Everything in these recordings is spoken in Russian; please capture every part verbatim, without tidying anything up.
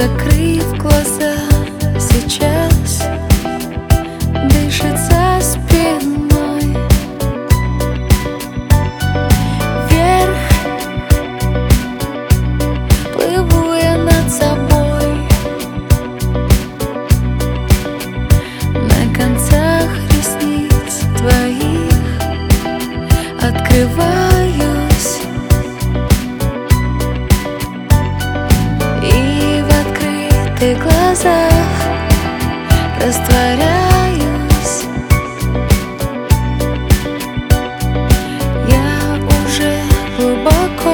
Закрыв глаза, сейчас дышит за спиной. Вверх плыву я над собой, на концах ресниц твоих открываюсь, и в открытых глазах растворяюсь. Я уже глубоко,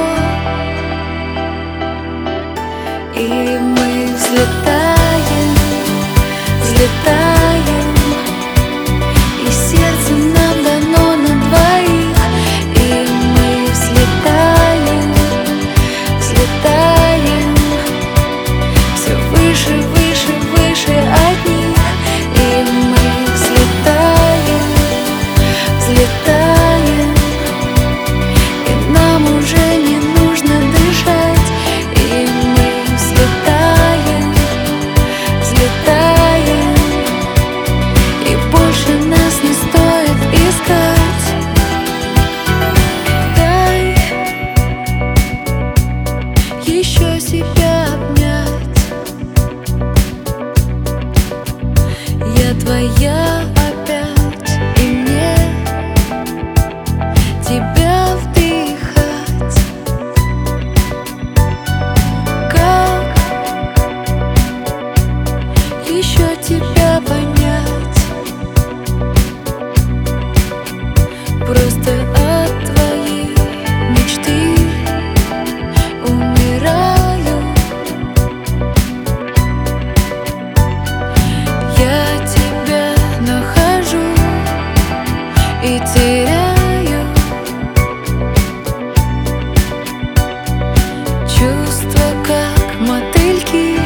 и мы взлетаем, взлетаем, и сердце нам дано на двоих, и мы взлетаем, взлетаем, все выше, выше, выше от них, и мы взлетаем, взлетаем, и нам уже не нужно дышать, и мы взлетаем, взлетаем, и больше нас не стоит искать. Дай еще себя обнять, я твоя опять, и мне тебя вдыхать. Как еще тебя понять? Просто от твоей мечты умираю. Я тебя нахожу и теряю, чувства как мотыльки,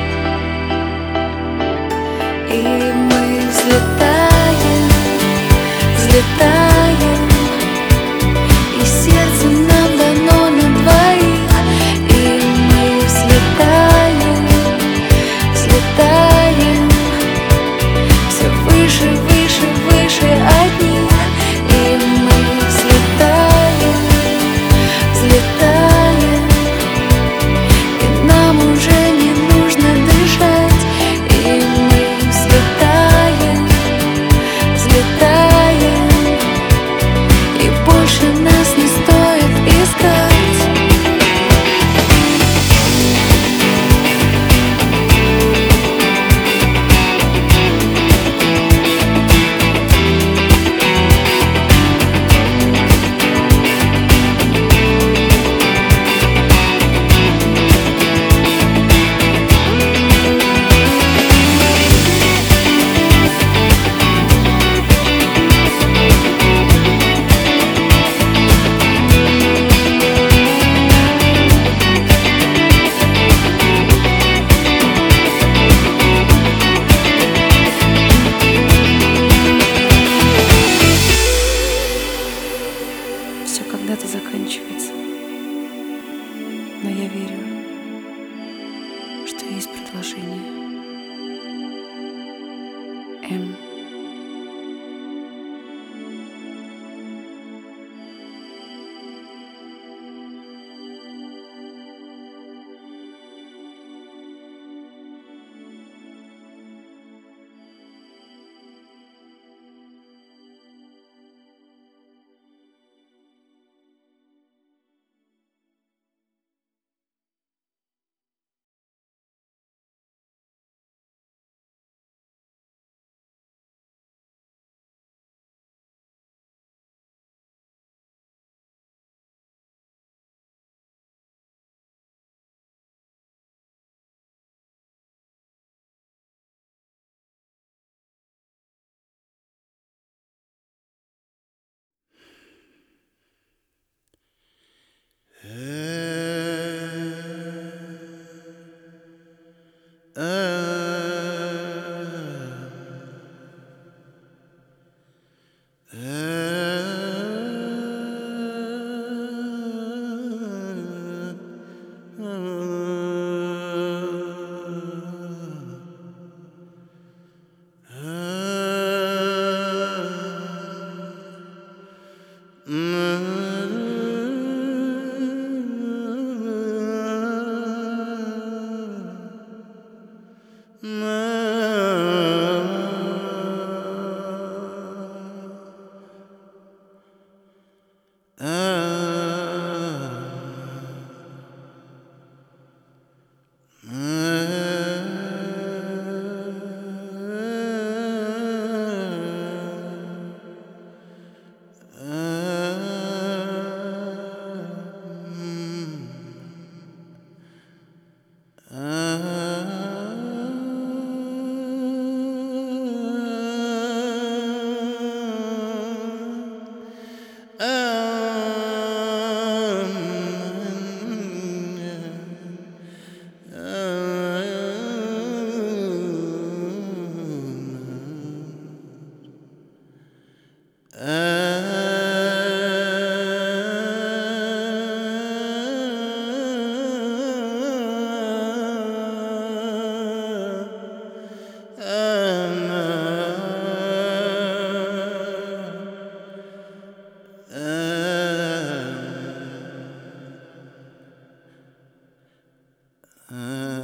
и мы взлетаем, взлетаем, и сердце нам дано на двоих, и мы взлетаем, взлетаем, все выше, выше, выше от них, и мы взлетаем, взлетаем, и нам уже не нужно дышать, и мы взлетаем, взлетаем, и больше нас не стоит искать. Все когда-то заканчивается, но я верю, что есть продолжение. М. А.